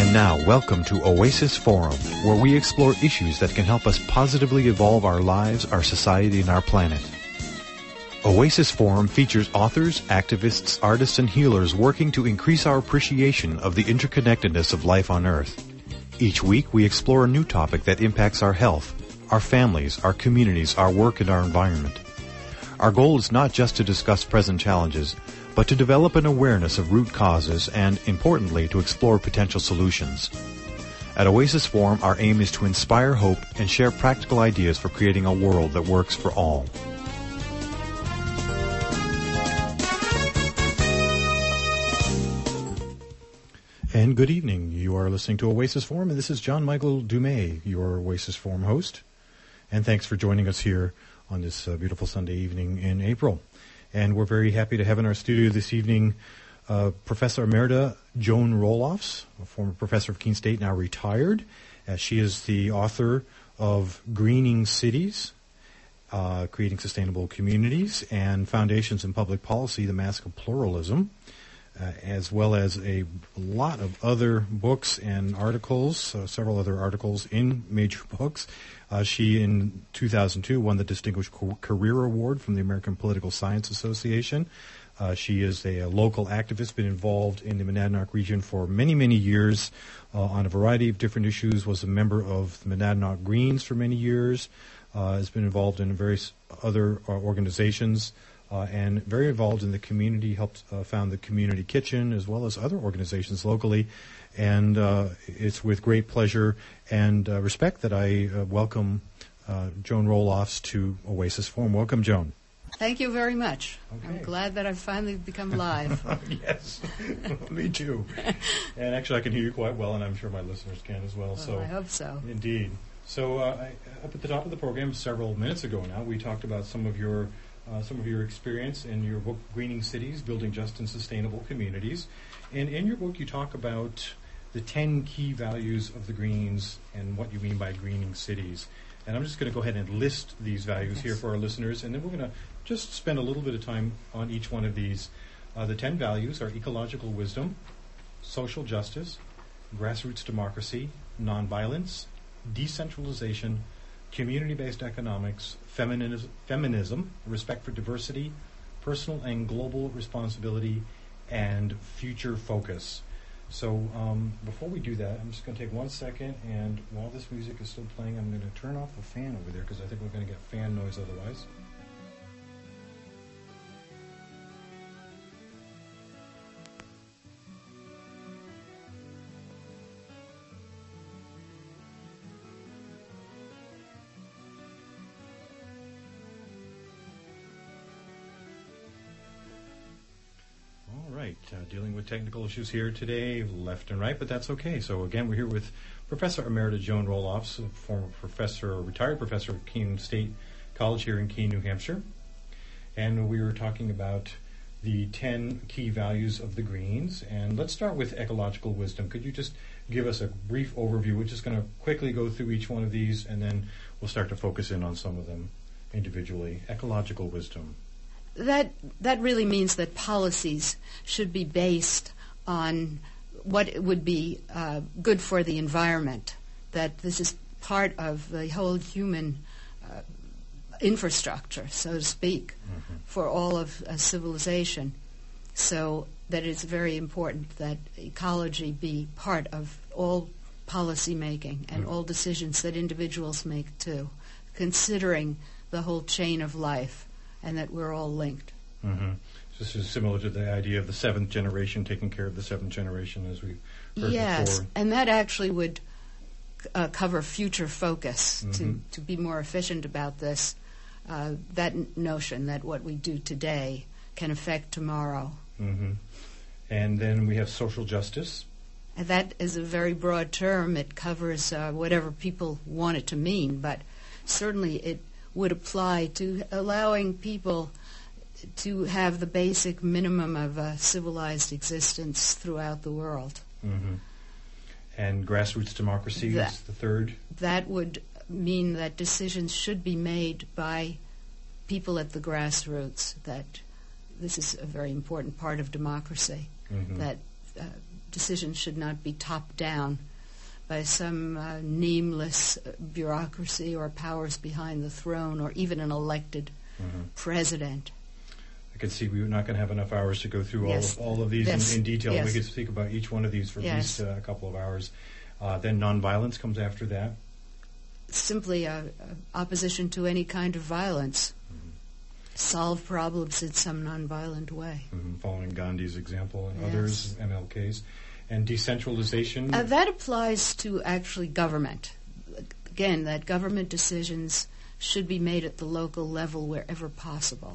And now, welcome to Oasis Forum, where we explore issues that can help us positively evolve our lives, our society, and our planet. Oasis Forum features authors, activists, artists, and healers working to increase our appreciation of the interconnectedness of life on Earth. Each week, we explore a new topic that impacts our health, our families, our communities, our work, and our environment. Our goal is not just to discuss present challenges, but to develop an awareness of root causes and, importantly, to explore potential solutions. At Oasis Forum, our aim is to inspire hope and share practical ideas for creating a world that works for all. And good evening. You are listening to Oasis Forum, and this is John Michael Dumais, your Oasis Forum host. And thanks for joining us here on this beautiful Sunday evening in April. And we're very happy to have in our studio this evening Professor Emerita Joan Roelofs, a former professor of Keene State, now retired. She is the author of Greening Cities, Creating Sustainable Communities, and Foundations in Public Policy, The Mask of Pluralism, as well as a lot of other books and articles, several other articles in major books. She, in 2002, won the Distinguished Career Award from the American Political Science Association. She is a local activist, been involved in the Monadnock region for many, many years on a variety of different issues, was a member of the Monadnock Greens for many years, has been involved in various other organizations, and very involved in the community, helped found the Community Kitchen as well as other organizations locally. And it's with great pleasure and respect that I welcome Joan Roelofs to Oasis Forum. Welcome, Joan. Thank you very much. Okay. I'm glad that I've finally become live. Yes, me too. And actually I can hear you quite well, and I'm sure my listeners can as well. I hope so. Indeed. So up at the top of the program several minutes ago now, we talked about some of your experience in your book, Greening Cities, Building Just and Sustainable Communities. And in your book, you talk about the 10 key values of the Greens and what you mean by greening cities. And I'm just going to go ahead and list these values here for our listeners, and then we're going to just spend a little bit of time on each one of these. The 10 values are ecological wisdom, social justice, grassroots democracy, nonviolence, decentralization, community-based economics, feminism, respect for diversity, personal and global responsibility, and future focus. So before we do that, I'm just going to take 1 second, and while this music is still playing, I'm going to turn off the fan over there because I think we're going to get fan noise otherwise. Dealing with technical issues here today, left and right, but that's okay. So again, we're here with Professor Emerita Joan Roelofs, a former professor, or retired professor at Keene State College here in Keene, New Hampshire. And we were talking about the 10 key values of the Greens. And let's start with ecological wisdom. Could you just give us a brief overview? We're just going to quickly go through each one of these, and then we'll start to focus in on some of them individually. Ecological wisdom. That really means that policies should be based on what would be good for the environment, that this is part of the whole human infrastructure, so to speak, for all of civilization. So that it's very important that ecology be part of all policy making and all decisions that individuals make too, considering the whole chain of life, and that we're all linked. Mm-hmm. This is similar to the idea of the seventh generation, taking care of the seventh generation, as we've heard before. And that actually would cover future focus, to be more efficient about this, that notion that what we do today can affect tomorrow. Mm-hmm. And then we have social justice. And that is a very broad term. It covers whatever people want it to mean, but certainly it would apply to allowing people to have the basic minimum of civilized existence throughout the world. Mm-hmm. And grassroots democracy is the third. That would mean that decisions should be made by people at the grassroots, that this is a very important part of democracy, that decisions should not be topped down by some nameless bureaucracy or powers behind the throne or even an elected president. I can see we're not going to have enough hours to go through all of these in detail. Yes. We could speak about each one of these for at least a couple of hours. Then nonviolence comes after that. Simply opposition to any kind of violence. Solve problems in some nonviolent way. Following Gandhi's example and others, MLK's. And decentralization? That applies to actually government. Again, that government decisions should be made at the local level wherever possible.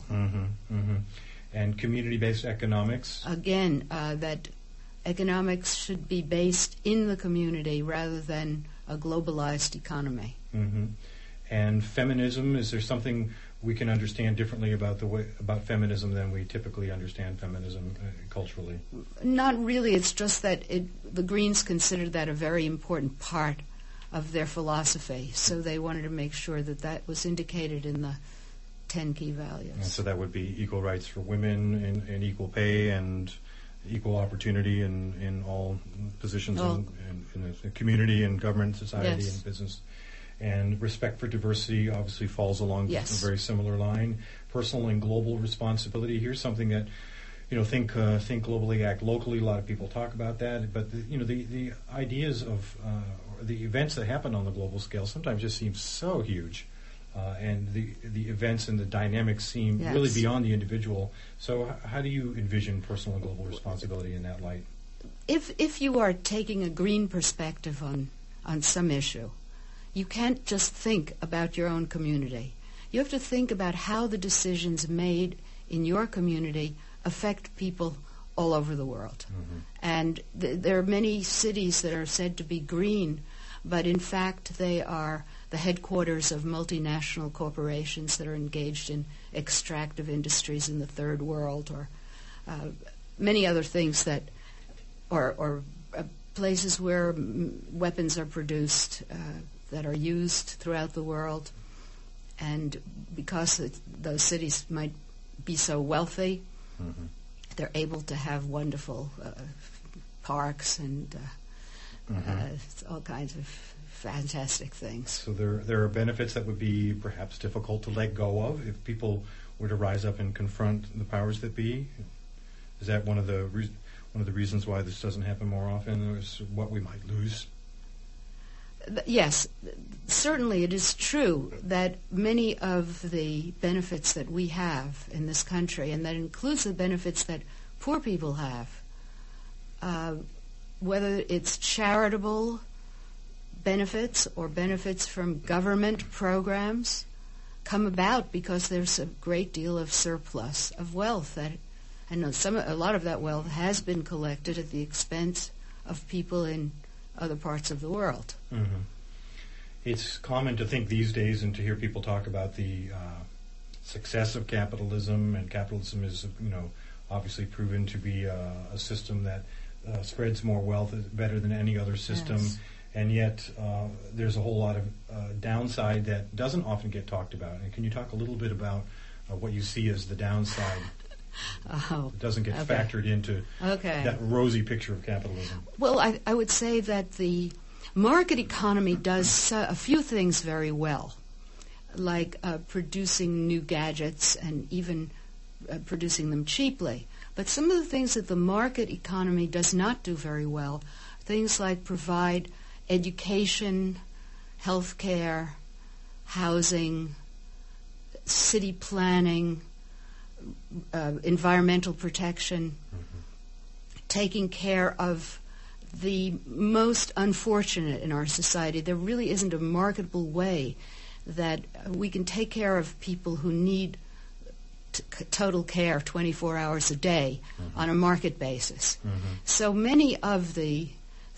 And community-based economics? Again, that economics should be based in the community rather than a globalized economy. And feminism, is there something we can understand differently about feminism than we typically understand feminism culturally? Not really. It's just that the Greens considered that a very important part of their philosophy, so they wanted to make sure that that was indicated in the 10 key values. And so that would be equal rights for women and equal pay and equal opportunity in all positions in the community and government, society, and business. And respect for diversity obviously falls along a very similar line. Personal and global responsibility. Here's something that, think globally, act locally. A lot of people talk about that, but the ideas of the events that happen on the global scale sometimes just seem so huge, and the events and the dynamics seem really beyond the individual. So how do you envision personal and global responsibility in that light? If you are taking a green perspective on some issue, you can't just think about your own community. You have to think about how the decisions made in your community affect people all over the world. And there are many cities that are said to be green, but in fact they are the headquarters of multinational corporations that are engaged in extractive industries in the third world, or many other things that, or places where weapons are produced that are used throughout the world. And because those cities might be so wealthy, they're able to have wonderful parks and all kinds of fantastic things. So there are benefits that would be perhaps difficult to let go of if people were to rise up and confront the powers that be. Is that one of the reasons why this doesn't happen more often, is what we might lose? Yes, certainly it is true that many of the benefits that we have in this country, and that includes the benefits that poor people have, whether it's charitable benefits or benefits from government programs, come about because there's a great deal of surplus of wealth. That I know a lot of that wealth has been collected at the expense of people in other parts of the world. It's common to think these days and to hear people talk about the success of capitalism, and capitalism is, obviously proven to be a system that spreads more wealth better than any other system, and yet there's a whole lot of downside that doesn't often get talked about. And can you talk a little bit about what you see as the downside? It doesn't get factored into that rosy picture of capitalism. Well, I would say that the market economy does a few things very well, like producing new gadgets and even producing them cheaply. But some of the things that the market economy does not do very well, things like provide education, health care, housing, city planning, environmental protection, taking care of the most unfortunate in our society. There really isn't a marketable way that we can take care of people who need total care 24 hours a day on a market basis. So many of the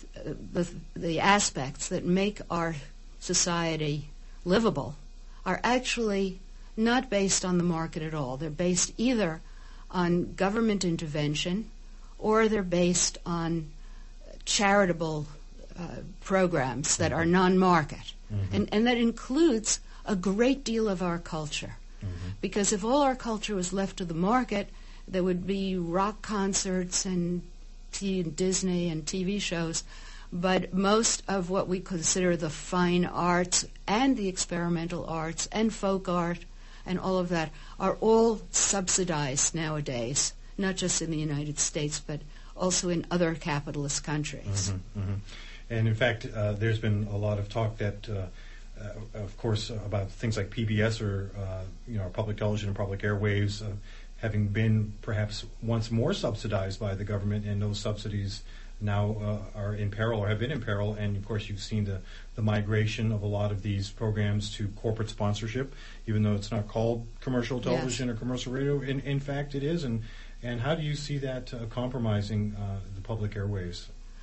aspects that make our society livable are actually not based on the market at all. They're based either on government intervention or they're based on charitable programs that are non-market. And that includes a great deal of our culture. Because if all our culture was left to the market, there would be rock concerts and Disney and TV shows, but most of what we consider the fine arts and the experimental arts and folk art and all of that are all subsidized nowadays, not just in the United States, but also in other capitalist countries. Mm-hmm, mm-hmm. And in fact, there's been a lot of talk that, of course, about things like PBS or public television and public airwaves having been perhaps once more subsidized by the government, and those subsidies now are in peril or have been in peril. And of course, you've seen the migration of a lot of these programs to corporate sponsorship, even though it's not called commercial television or commercial radio. In fact, it is. And how do you see that compromising the public airwaves?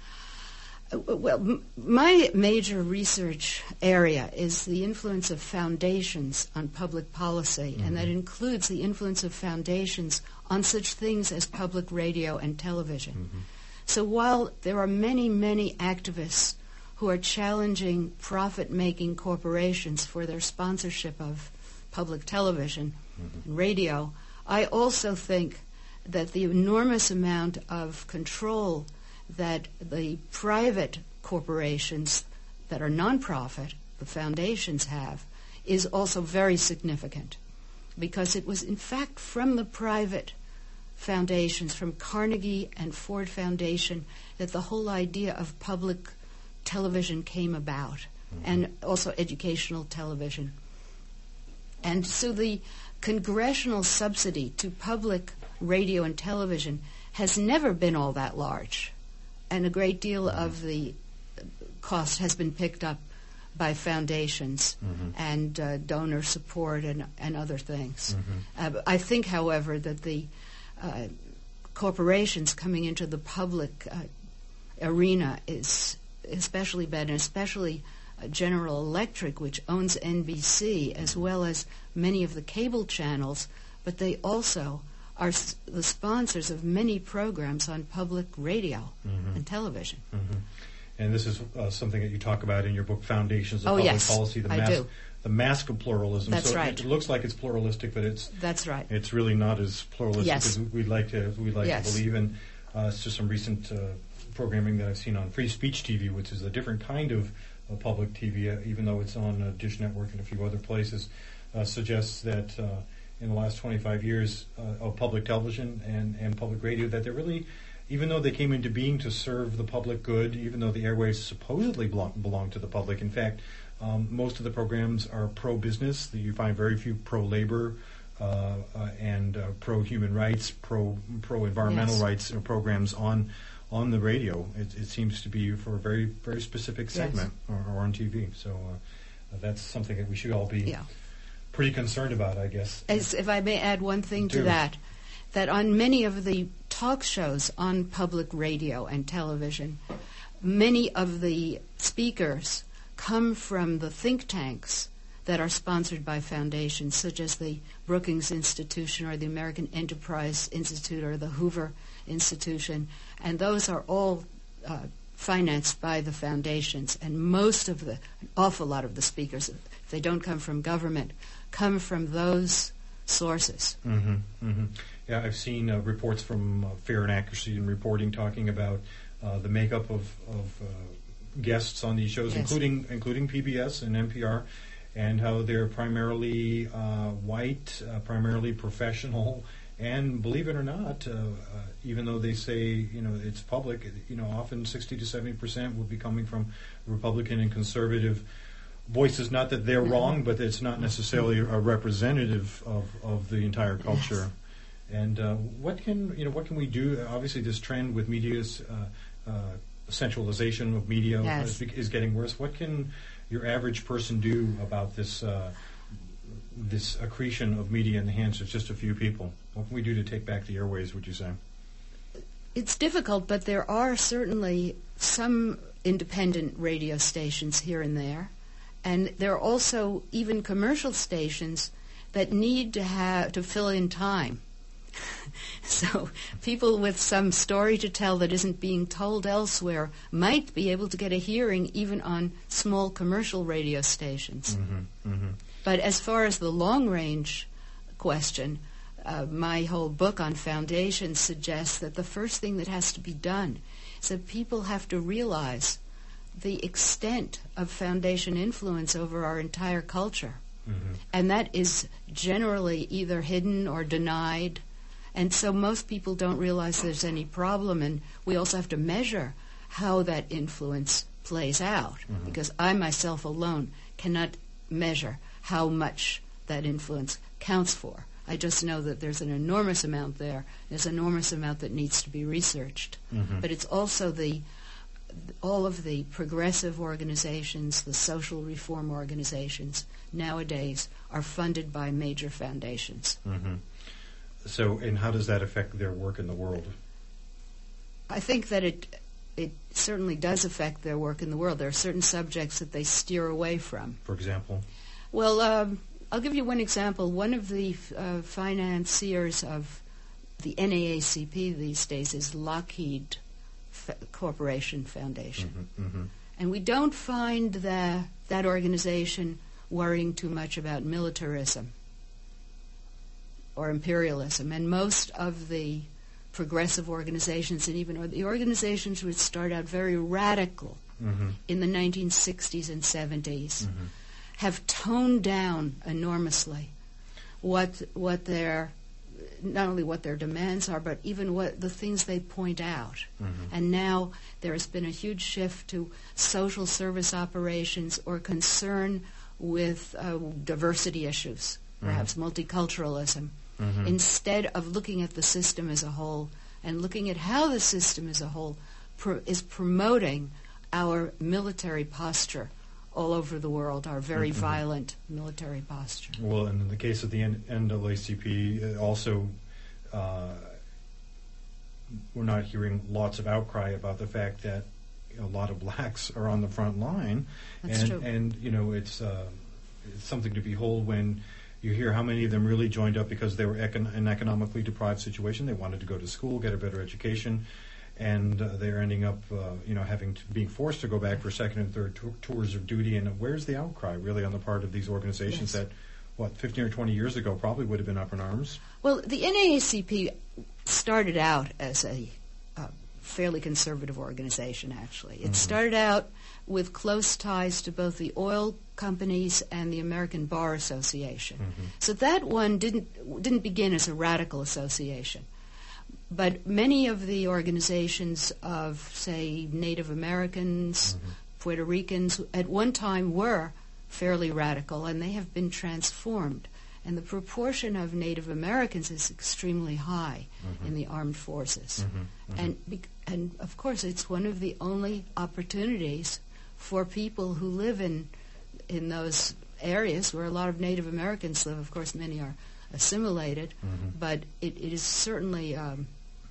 Well, my major research area is the influence of foundations on public policy, and that includes the influence of foundations on such things as public radio and television. Mm-hmm. So while there are many, many activists who are challenging profit-making corporations for their sponsorship of public television and radio, I also think that the enormous amount of control that the private corporations that are nonprofit, the foundations have, is also very significant, because it was in fact from the private foundations, from Carnegie and Ford Foundation, that the whole idea of public television came about, and also educational television. And so the congressional subsidy to public radio and television has never been all that large, and a great deal of the cost has been picked up by foundations and donor support and other things. I think, however, that the corporations coming into the public arena is especially bad, and especially General Electric, which owns NBC, as well as many of the cable channels, but they also are the sponsors of many programs on public radio and television. And this is something that you talk about in your book, Foundations of Public Policy, the mask of pluralism. That's so right. It looks like it's pluralistic, but that's right. It's really not as pluralistic as we'd like to believe. And it's just some recent programming that I've seen on Free Speech TV, which is a different kind of public TV, even though it's on Dish Network and a few other places, suggests that in the last 25 years of public television and public radio, that they're really, even though they came into being to serve the public good, even though the airwaves supposedly belong to the public, in fact, most of the programs are pro-business. You find very few pro-labor and pro-human rights, pro-environmental rights programs on the radio. It seems to be for a very, very specific segment or on TV. So that's something that we should all be pretty concerned about, I guess. If I may add one thing to that on many of the talk shows on public radio and television, many of the speakers come from the think tanks that are sponsored by foundations, such as the Brookings Institution or the American Enterprise Institute or the Hoover Institution, and those are all financed by the foundations. And an awful lot of the speakers, if they don't come from government, come from those sources. Yeah, I've seen reports from Fair and Accuracy in Reporting talking about the makeup of guests on these shows, including PBS and NPR, and how they're primarily white, primarily professional, and believe it or not, even though they say it's public, often 60 to 70% will be coming from Republican and conservative voices. Not that they're wrong, but it's not necessarily a representative of the entire culture. And what can we do? Obviously, this trend with media's centralization of media is getting worse. What can your average person do about this this accretion of media in the hands of just a few people? What can we do to take back the airways, would you say? It's difficult, but there are certainly some independent radio stations here and there. And there are also even commercial stations that need to fill in time. So people with some story to tell that isn't being told elsewhere might be able to get a hearing even on small commercial radio stations. But as far as the long-range question, my whole book on foundations suggests that the first thing that has to be done is that people have to realize the extent of foundation influence over our entire culture. Mm-hmm. And that is generally either hidden or denied. And so most people don't realize there's any problem. And we also have to measure how that influence plays out, mm-hmm. because I myself alone cannot measure how much that influence counts for. I just know that there's an enormous amount there. There's an enormous amount that needs to be researched. Mm-hmm. But it's also all of the progressive organizations, the social reform organizations nowadays are funded by major foundations. Mm-hmm. So, and how does that affect their work in the world? I think that it certainly does affect their work in the world. There are certain subjects that they steer away from. For example? Well, I'll give you one example. One of the financiers of the NAACP these days is Lockheed Corporation Foundation. Mm-hmm, mm-hmm. And we don't find that organization worrying too much about militarism or imperialism. And most of the progressive organizations, and even the organizations which start out very radical mm-hmm. in the 1960s and 70s, mm-hmm. have toned down enormously what their not only what their demands are, but even what the things they point out. Mm-hmm. And now there has been a huge shift to social service operations or concern with diversity issues, perhaps mm-hmm. multiculturalism, mm-hmm. instead of looking at the system as a whole and looking at how the system as a whole is promoting our military posture all over the world, our very mm-hmm. violent military posture. Well, and in the case of the NAACP, also we're not hearing lots of outcry about the fact that a lot of blacks are on the front line. That's true. And you know, it's something to behold when you hear how many of them really joined up because they were in an economically deprived situation. They wanted to go to school, get a better education, and they're ending up, being forced to go back for second and third tours of duty. And where's the outcry, really, on the part of these organizations yes. that, 15 or 20 years ago probably would have been up in arms? Well, the NAACP started out as a fairly conservative organization, actually. It mm-hmm. started out with close ties to both the oil companies and the American Bar Association. Mm-hmm. So that one didn't begin as a radical association. But many of the organizations of, say, Native Americans, mm-hmm. Puerto Ricans, at one time were fairly radical, and they have been transformed. And the proportion of Native Americans is extremely high mm-hmm. in the armed forces. Mm-hmm. Mm-hmm. And of course, it's one of the only opportunities for people who live in those areas where a lot of Native Americans live. Of course, many are assimilated, mm-hmm. but it is certainly an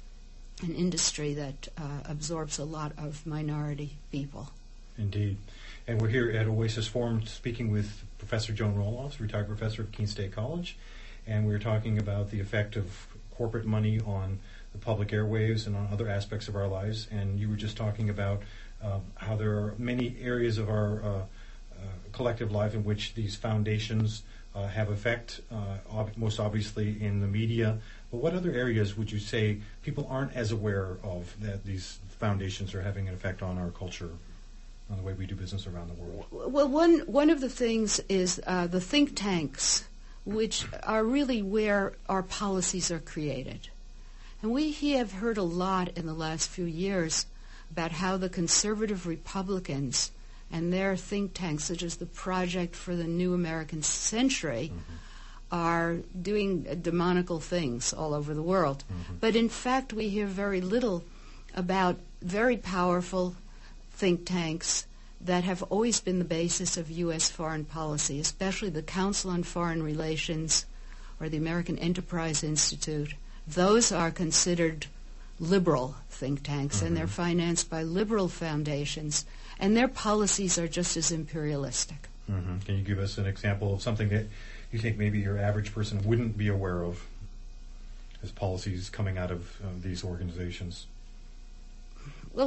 industry that absorbs a lot of minority people. Indeed. And we're here at Oasis Forum speaking with Professor Joan Roloff, retired professor of Keene State College, and we're talking about the effect of corporate money on the public airwaves and on other aspects of our lives. And you were just talking about how there are many areas of our collective life in which these foundations have effect, most obviously in the media. But what other areas would you say people aren't as aware of that these foundations are having an effect on our culture, on the way we do business around the world? Well, one of the things is the think tanks, which are really where our policies are created. And we have heard a lot in the last few years about how the conservative Republicans and their think tanks, such as the Project for the New American Century, mm-hmm. are doing demonical things all over the world. Mm-hmm. But in fact, we hear very little about very powerful think tanks that have always been the basis of U.S. foreign policy, especially the Council on Foreign Relations or the American Enterprise Institute. Those are considered liberal think tanks, mm-hmm. and they're financed by liberal foundations, and their policies are just as imperialistic. Mm-hmm. Can you give us an example of something that you think maybe your average person wouldn't be aware of as policies coming out of these organizations? Well,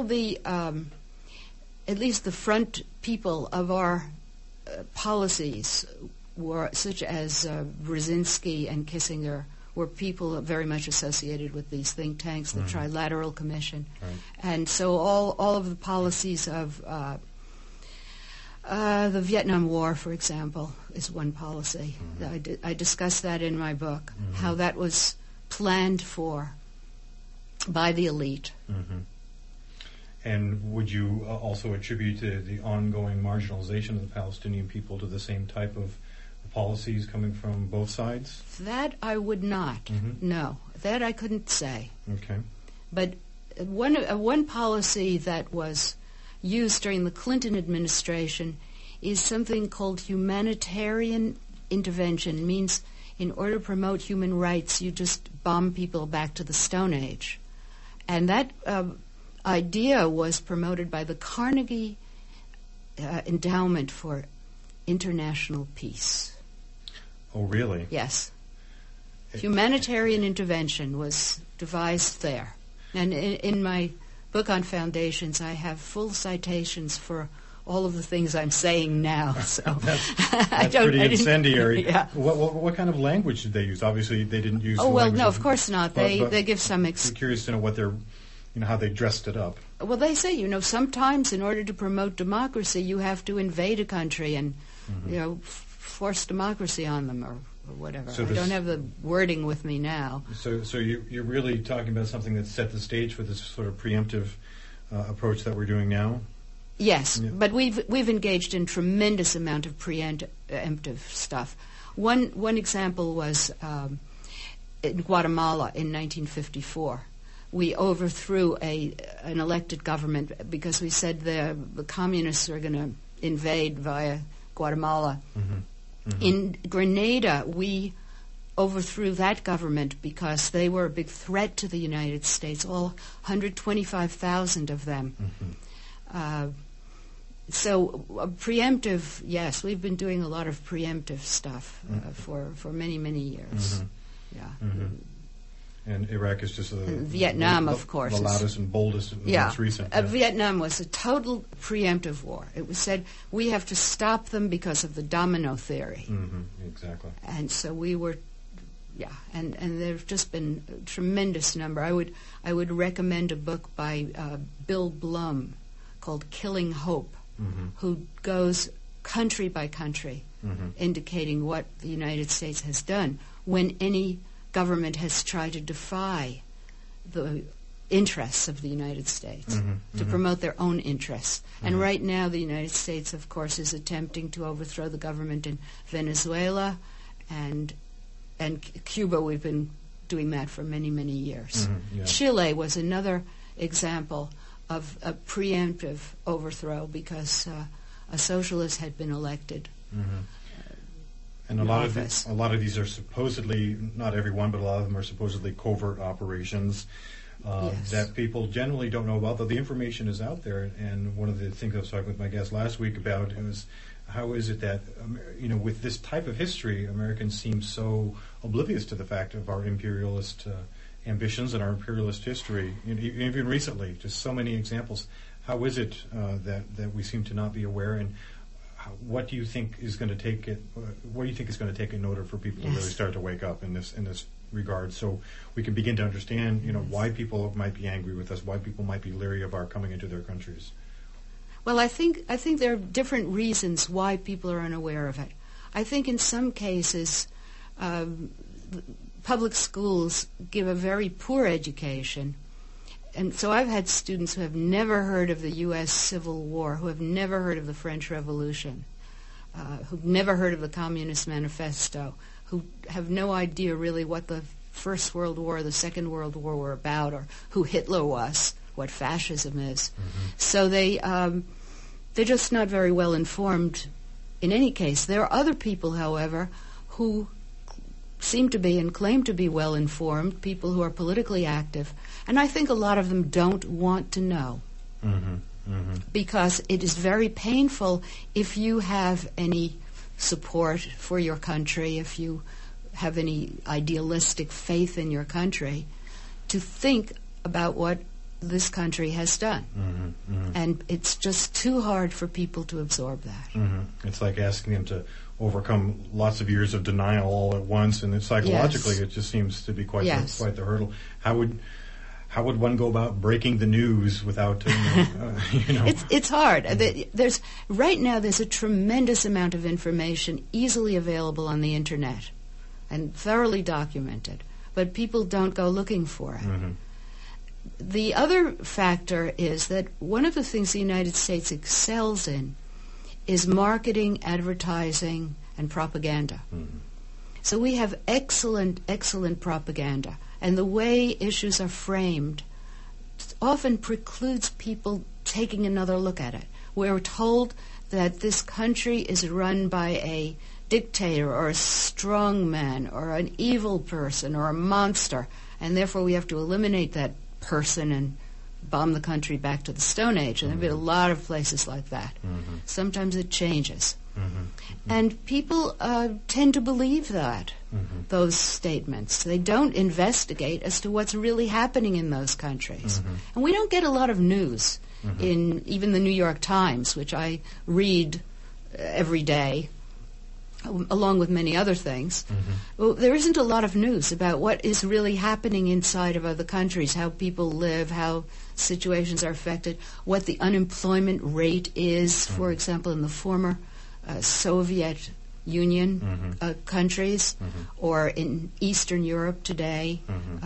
at least the front people of our policies, were such as Brzezinski and Kissinger, were people very much associated with these think tanks, the Trilateral Commission. Right. And so all of the policies of the Vietnam War, for example, is one policy. I discuss that in my book, how that was planned for by the elite. And would you also attribute the ongoing marginalization of the Palestinian people to the same type of policies coming from both sides? That I would not. No, that I couldn't say. Okay. But one policy that was used during the Clinton administration is something called humanitarian intervention. It means in order to promote human rights, you just bomb people back to the Stone Age. And that idea was promoted by the Carnegie Endowment for International Peace. Oh, really? Yes. Humanitarian intervention was devised there. And in my book on foundations, I have full citations for all of the things I'm saying now. So that's pretty incendiary. Yeah. What kind of language did they use? Obviously, they didn't use. Oh well, no, of course not. They give some. I'm curious to know what they're, how they dressed it up. Well, they say sometimes in order to promote democracy, you have to invade a country and force democracy on them or whatever. So I don't have the wording with me now. So you're really talking about something that set the stage for this sort of preemptive approach that we're doing now? Yes, but we've engaged in tremendous amount of preemptive stuff. One example was in Guatemala in 1954. We overthrew an elected government because we said the communists are going to invade via Guatemala. In Grenada, we overthrew that government because they were a big threat to the United States, all 125,000 of them. So preemptive, yes, we've been doing a lot of preemptive stuff for many, many years. And Iraq is just Vietnam, of course, the loudest and boldest and most recent. Vietnam was a total preemptive war. It was said we have to stop them because of the domino theory. Exactly. And so we were, and there've just been a tremendous number. I would recommend a book by Bill Blum called Killing Hope, who goes country by country, indicating what the United States has done when any government has tried to defy the interests of the United States to promote their own interests. And right now the United States, of course, is attempting to overthrow the government in Venezuela and Cuba. We've been doing that for many, many years. Chile was another example of a preemptive overthrow because a socialist had been elected. And a lot of these are supposedly, not every one, but a lot of them are supposedly covert operations that people generally don't know about, though the information is out there. And one of the things I was talking with my guest last week about was how is it that, with this type of history, Americans seem so oblivious to the fact of our imperialist ambitions and our imperialist history, even recently, just so many examples. How is it that we seem to not be aware, and what do you think is going to take it? What do you think is going to take in order for people to really start to wake up in this regard, so we can begin to understand, why people might be angry with us, why people might be leery of our coming into their countries? Well, I think there are different reasons why people are unaware of it. I think in some cases, public schools give a very poor education. And so I've had students who have never heard of the U.S. Civil War, who have never heard of the French Revolution, who've never heard of the Communist Manifesto, who have no idea really what the First World War or the Second World War were about, or who Hitler was, what fascism is. So they're just not very well informed in any case. There are other people, however, who seem to be and claim to be well informed, people who are politically active, and I think a lot of them don't want to know because it is very painful if you have any support for your country, if you have any idealistic faith in your country, to think about what this country has done. And it's just too hard for people to absorb that. It's like asking them to overcome lots of years of denial all at once, and psychologically it just seems to be quite the hurdle. How would one go about breaking the news without, It's hard. Right now there's a tremendous amount of information easily available on the internet and thoroughly documented, but people don't go looking for it. The other factor is that one of the things the United States excels in is marketing, advertising, and propaganda. So we have excellent propaganda. And the way issues are framed often precludes people taking another look at it. We're told that this country is run by a dictator or a strong man or an evil person or a monster, and therefore we have to eliminate that person and bomb the country back to the Stone Age. And there have been a lot of places like that. Sometimes it changes. And people tend to believe that, those statements. They don't investigate as to what's really happening in those countries. And we don't get a lot of news in even the New York Times, which I read every day, along with many other things. Well, there isn't a lot of news about what is really happening inside of other countries, how people live, how situations are affected, what the unemployment rate is, for example, in the former Soviet Union countries or in Eastern Europe today.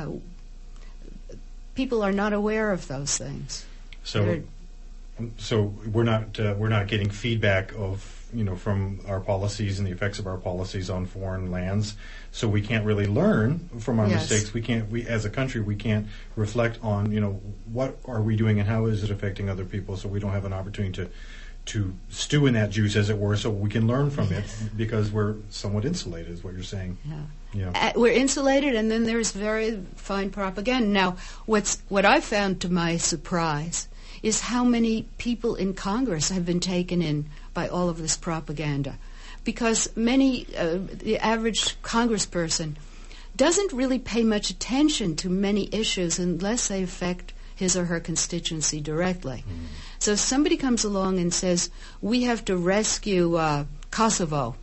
People are not aware of those things. So we're not getting feedback of from our policies and the effects of our policies on foreign lands. So we can't really learn from our mistakes. We as a country we can't reflect on what are we doing and how is it affecting other people. So we don't have an opportunity to stew in that juice, as it were, so we can learn from it because we're somewhat insulated, is what you're saying. We're insulated, and then there's very fine propaganda. Now, what I found to my surprise is how many people in Congress have been taken in by all of this propaganda, because the average congressperson doesn't really pay much attention to many issues unless they affect his or her constituency directly. So if somebody comes along and says, we have to rescue Kosovo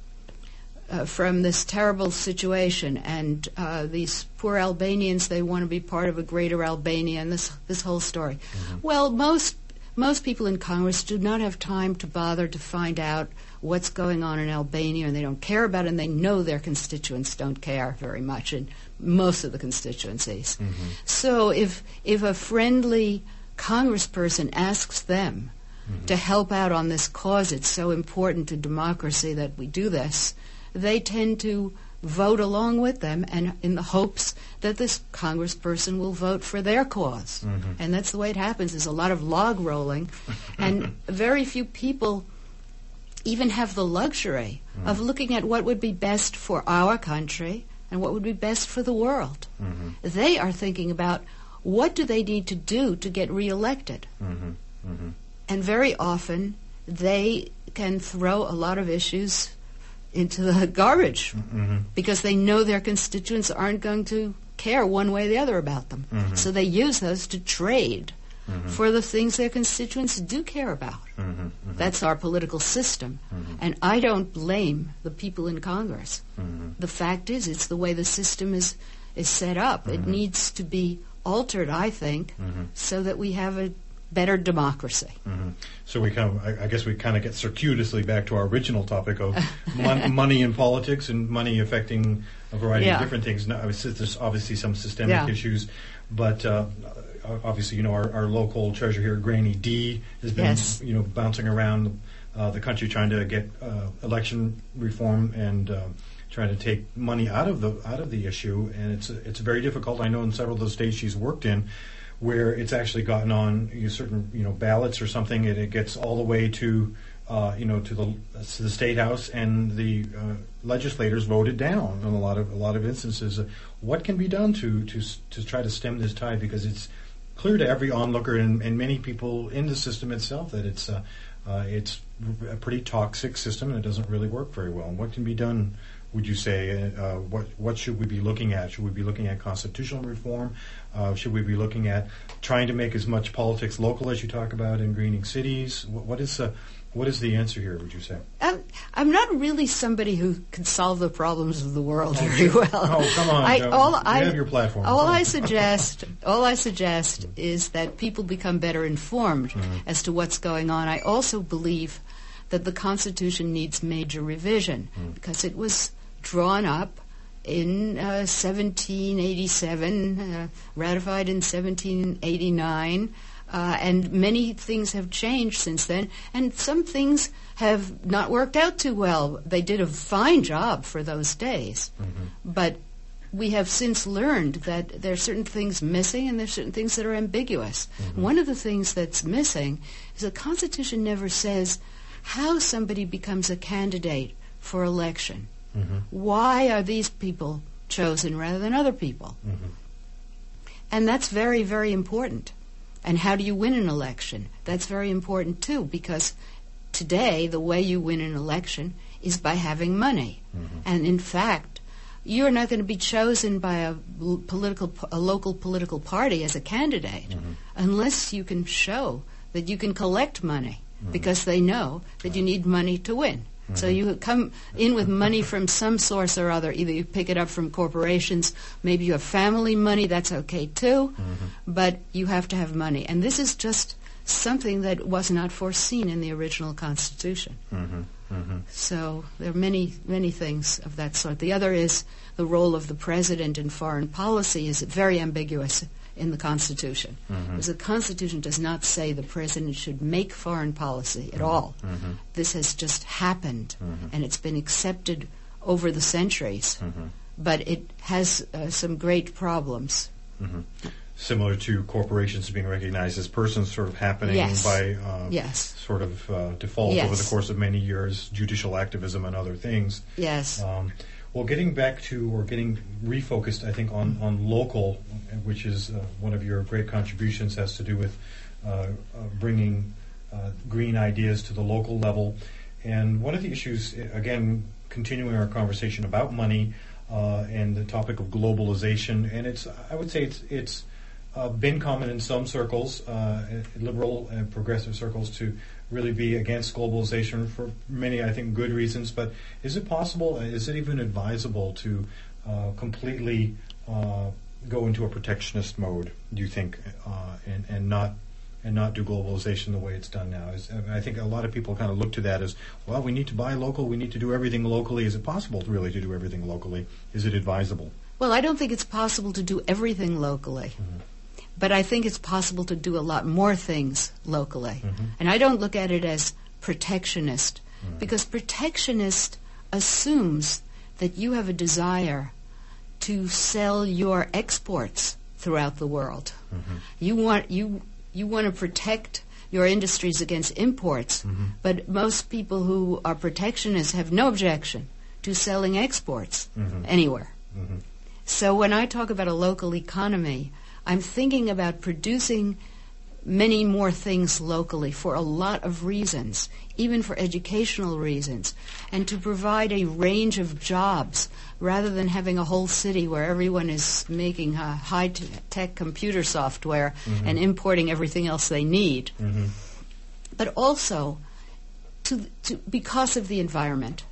from this terrible situation, and these poor Albanians, they want to be part of a greater Albania, and this whole story. Well, most people in Congress do not have time to bother to find out what's going on in Albania, and they don't care about it, and they know their constituents don't care very much in most of the constituencies. So if a friendly congressperson asks them to help out on this cause, it's so important to democracy that we do this, they tend to vote along with them, and in the hopes that this congressperson will vote for their cause. And that's the way it happens. There's a lot of log rolling, and very few people even have the luxury of looking at what would be best for our country and what would be best for the world. They are thinking about what do they need to do to get reelected. And very often they can throw a lot of issues into the garbage because they know their constituents aren't going to care one way or the other about them. So they use those to trade for the things their constituents do care about. That's our political system. And I don't blame the people in Congress. The fact is, it's the way the system is set up. It needs to be altered, I think, so that we have a better democracy. So I guess we kind of get circuitously back to our original topic of money in politics and money affecting a variety of different things. Now, there's obviously some systemic issues, but obviously, our local treasurer here, Granny D, has been, bouncing around the country trying to get election reform and trying to take money out of the issue, and it's very difficult. I know in several of those states she's worked in, where it's actually gotten on certain ballots or something, and it gets all the way to to the state house, and the legislators voted down in a lot of instances. What can be done to try to stem this tide? Because it's clear to every onlooker and many people in the system itself that it's a pretty toxic system and it doesn't really work very well. What can be done would you say? What should we be looking at? Should we be looking at constitutional reform? Should we be looking at trying to make as much politics local as you talk about in greening cities? What is the answer here, would you say? I'm not really somebody who can solve the problems of the world very well. Oh, come on, you have your platform. All I suggest is that people become better informed as to what's going on. I also believe that the Constitution needs major revision because it was drawn up in 1787, ratified in 1789, and many things have changed since then, and some things have not worked out too well. They did a fine job for those days, but we have since learned that there are certain things missing and there are certain things that are ambiguous. One of the things that's missing is the Constitution never says how somebody becomes a candidate for election. Why are these people chosen rather than other people? And that's very, very important. And how do you win an election? That's very important too, because today the way you win an election is by having money. And in fact, you're not going to be chosen by a local political party as a candidate unless you can show that you can collect money, because they know that you need money to win. So you come in with money from some source or other. Either you pick it up from corporations, maybe you have family money, that's okay too, but you have to have money. And this is just something that was not foreseen in the original Constitution. So there are many, many things of that sort. The other is the role of the president in foreign policy is very ambiguous in the Constitution. Because the Constitution does not say the president should make foreign policy at all. This has just happened, and it's been accepted over the centuries. But it has some great problems. Similar to corporations being recognized as persons, sort of happening by sort of default over the course of many years, judicial activism and other things. Well, getting back to, or getting refocused, I think, on local, which is one of your great contributions, has to do with bringing green ideas to the local level. And one of the issues, again, continuing our conversation about money and the topic of globalization, and I would say it's been common in some circles, liberal and progressive circles, to really be against globalization for many, I think, good reasons. But is it possible, is it even advisable to completely go into a protectionist mode, do you think, and not do globalization the way it's done now? I think a lot of people kind of look to that as, well, we need to buy local, we need to do everything locally. Is it possible really to do everything locally? Is it advisable? Well, I don't think it's possible to do everything locally. But I think it's possible to do a lot more things locally. And I don't look at it as protectionist, because protectionist assumes that you have a desire to sell your exports throughout the world. You want to protect your industries against imports, but most people who are protectionists have no objection to selling exports anywhere. So when I talk about a local economy, I'm thinking about producing many more things locally for a lot of reasons, even for educational reasons, and to provide a range of jobs rather than having a whole city where everyone is making high-tech computer software and importing everything else they need. But also, because of the environment,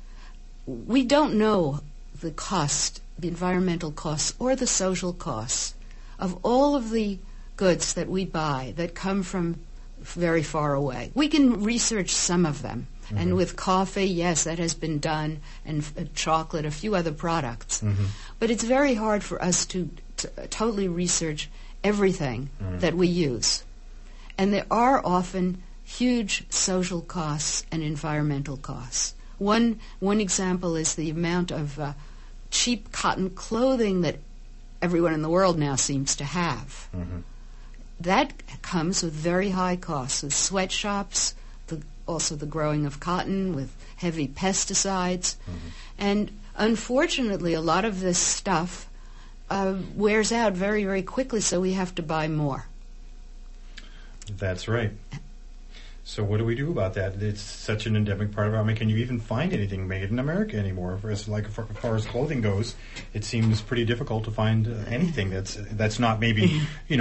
we don't know the cost, the environmental costs or the social costs of all of the goods that we buy that come from very far away. We can research some of them. And with coffee, yes, that has been done, and chocolate, a few other products. But it's very hard for us to totally research everything that we use. And there are often huge social costs and environmental costs. One example is the amount of cheap cotton clothing that everyone in the world now seems to have. That comes with very high costs, with sweatshops, also the growing of cotton, with heavy pesticides. And unfortunately, a lot of this stuff wears out very, very quickly, so we have to buy more. That's right. So what do we do about that? It's such an endemic part of our. I mean, can you even find anything made in America anymore? As far as clothing goes, it seems pretty difficult to find anything that's not maybe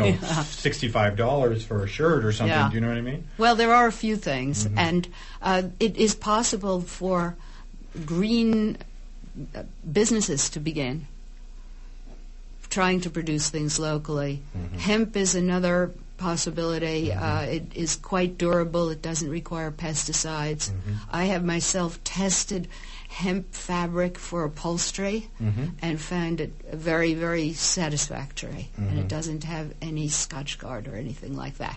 $65 for a shirt or something. Yeah. Do you know what I mean? Well, there are a few things, and it is possible for green businesses to begin trying to produce things locally. Hemp is another possibility. It is quite durable. It doesn't require pesticides. I have myself tested hemp fabric for upholstery and found it very, very satisfactory. And it doesn't have any Scotchgard or anything like that.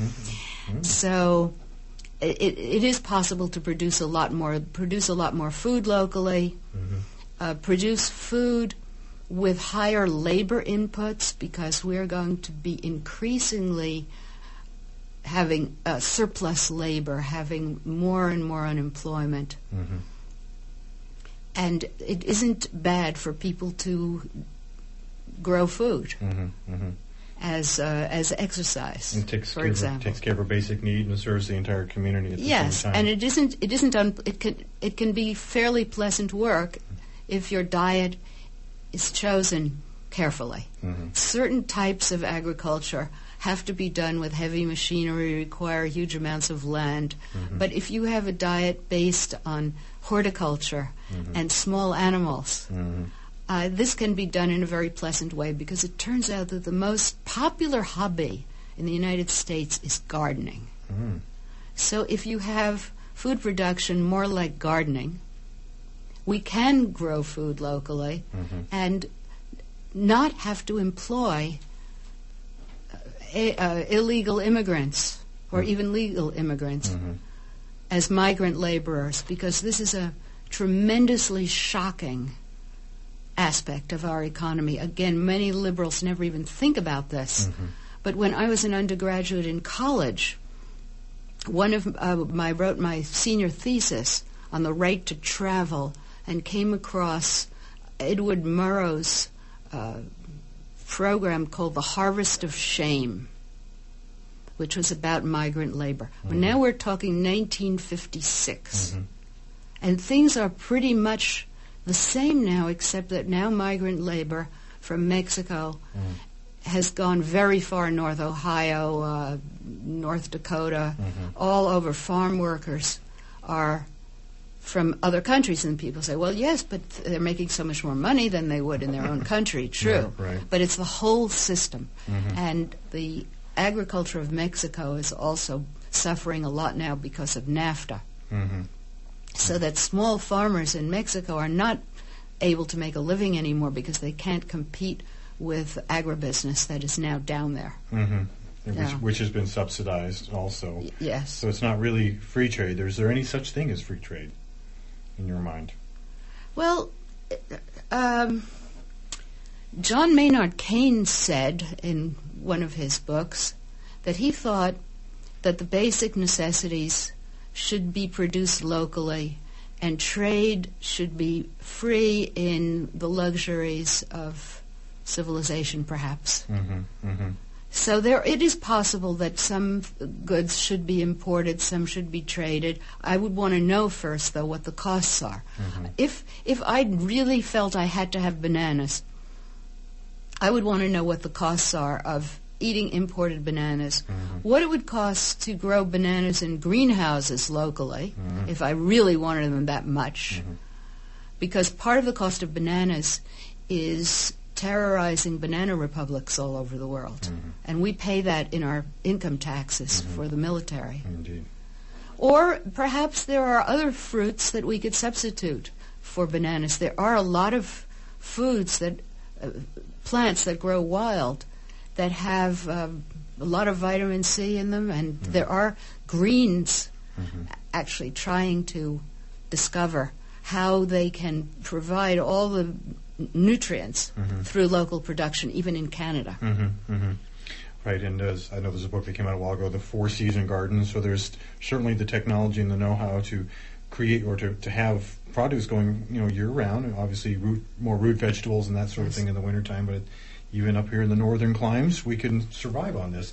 So it is possible to produce a lot more food locally, produce food with higher labor inputs, because we're going to be increasingly having surplus labor, having more and more unemployment. And it isn't bad for people to grow food as exercise, and for example. Takes care of a basic need and serves the entire community at the same time. And it can be fairly pleasant work if your diet is chosen carefully. Certain types of agriculture have to be done with heavy machinery, require huge amounts of land. But if you have a diet based on horticulture and small animals, this can be done in a very pleasant way, because it turns out that the most popular hobby in the United States is gardening. So if you have food production more like gardening, we can grow food locally and not have to employ illegal immigrants or even legal immigrants as migrant laborers, because this is a tremendously shocking aspect of our economy. Again, many liberals never even think about this. But when I was an undergraduate in college, I wrote my senior thesis on the right to travel and came across Edward Murrow's program called The Harvest of Shame, which was about migrant labor. Well, now we're talking 1956. And things are pretty much the same now, except that now migrant labor from Mexico has gone very far north, Ohio, North Dakota, all over. Farm workers are from other countries, and people say, well, yes, but they're making so much more money than they would in their own country. True. Right. But it's the whole system. And the agriculture of Mexico is also suffering a lot now because of NAFTA. So that small farmers in Mexico are not able to make a living anymore because they can't compete with agribusiness that is now down there. Which has been subsidized also. Yes. So it's not really free trade. Is there any such thing as free trade in your mind? Well, John Maynard Keynes said in one of his books that he thought that the basic necessities should be produced locally and trade should be free in the luxuries of civilization, perhaps. So it is possible that some goods should be imported, some should be traded. I would want to know first, though, what the costs are. If I really felt I had to have bananas, I would want to know what the costs are of eating imported bananas, what it would cost to grow bananas in greenhouses locally, if I really wanted them that much, because part of the cost of bananas is terrorizing banana republics all over the world. And we pay that in our income taxes for the military. Indeed. Or perhaps there are other fruits that we could substitute for bananas. There are a lot of foods that, plants that grow wild that have a lot of vitamin C in them, and there are greens actually trying to discover how they can provide all the nutrients through local production, even in Canada. Right, and I know there's a book that came out a while ago, The Four-Season Garden, so there's certainly the technology and the know-how to create or to have produce going year-round, and obviously more root vegetables and that sort of thing in the wintertime, but even up here in the northern climes, we can survive on this.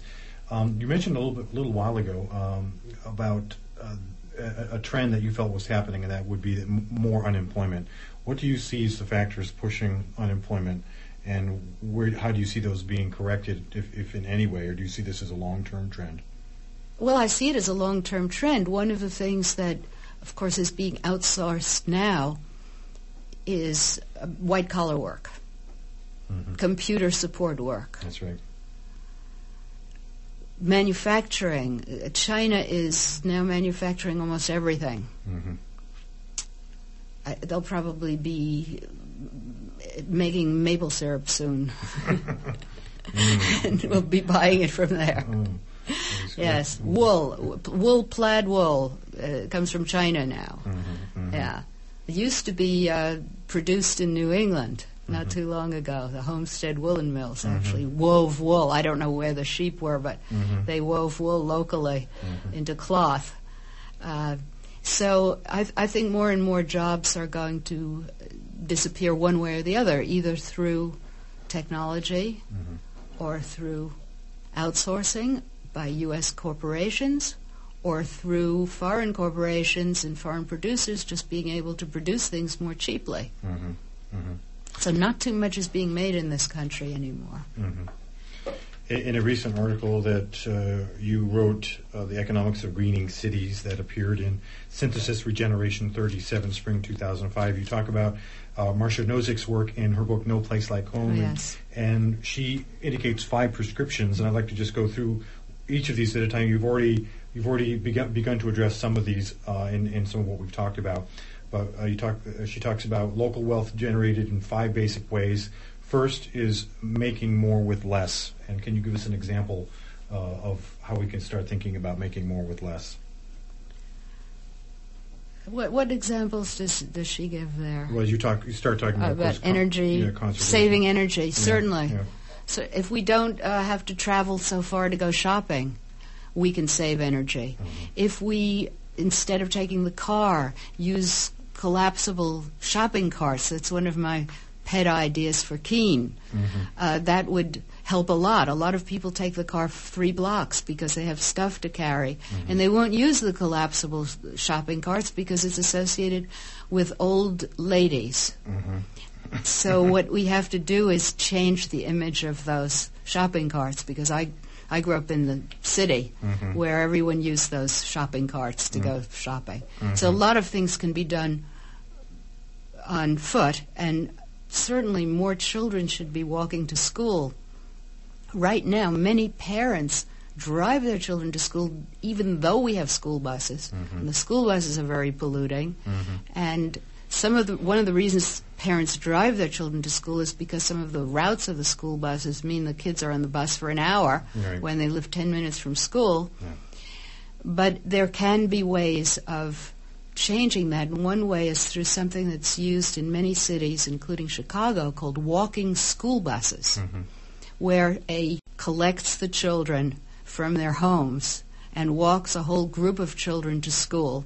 You mentioned a little while ago about a trend that you felt was happening, and that would be more unemployment. What do you see as the factors pushing unemployment, and how do you see those being corrected, if in any way, or do you see this as a long-term trend? Well, I see it as a long-term trend. One of the things that, of course, is being outsourced now is white-collar work, computer support work. That's right. Manufacturing. China is now manufacturing almost everything. They'll probably be making maple syrup soon. And we'll be buying it from there. Yes, wool, plaid wool comes from China now. Yeah, it used to be produced in New England not too long ago. The Homestead Woolen Mills actually wove wool. I don't know where the sheep were, but they wove wool locally into cloth. So I think more and more jobs are going to disappear one way or the other, either through technology or through outsourcing by U.S. corporations, or through foreign corporations and foreign producers just being able to produce things more cheaply. So not too much is being made in this country anymore. In a recent article that you wrote, The Economics of Greening Cities, that appeared in Synthesis Regeneration 37, spring 2005, you talk about Marcia Nozik's work in her book No Place Like Home. Yes. And she indicates 5 prescriptions, and I'd like to just go through each of these at a time. You've already begun to address some of these in some of what we've talked about. But she talks about local wealth generated in 5 basic ways. First is making more with less. And can you give us an example of how we can start thinking about making more with less? What examples does she give there? Well, you start talking about energy, saving energy, certainly. Yeah. So if we don't have to travel so far to go shopping, we can save energy. If we, instead of taking the car, use collapsible shopping carts, that's one of my pet ideas for Keene, that would help a lot. A lot of people take the car 3 blocks because they have stuff to carry, and they won't use the collapsible shopping carts because it's associated with old ladies. So what we have to do is change the image of those shopping carts, because I grew up in the city where everyone used those shopping carts to go shopping. So a lot of things can be done on foot, and certainly more children should be walking to school. Right now, many parents drive their children to school even though we have school buses. And the school buses are very polluting. And one of the reasons parents drive their children to school is because some of the routes of the school buses mean the kids are on the bus for an hour when they live 10 minutes from school. But there can be ways of changing that, and one way is through something that's used in many cities, including Chicago, called walking school buses, where collects the children from their homes and walks a whole group of children to school